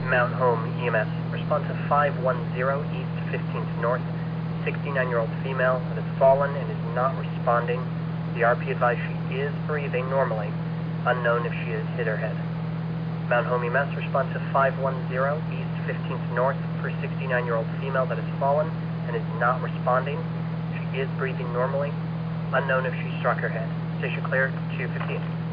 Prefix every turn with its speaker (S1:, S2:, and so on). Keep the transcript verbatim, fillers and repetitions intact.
S1: Mount Home E M S. Respond to five one zero East fifteenth North. sixty-nine-year-old female that has fallen and is not responding. The R P advised she is breathing normally. Unknown if she has hit her head. Mount Home E M S. Respond to five one zero East fifteenth North for sixty-nine-year-old female that has fallen and is not responding. She is breathing normally. Unknown if she struck her head. Station clear, two fifteen.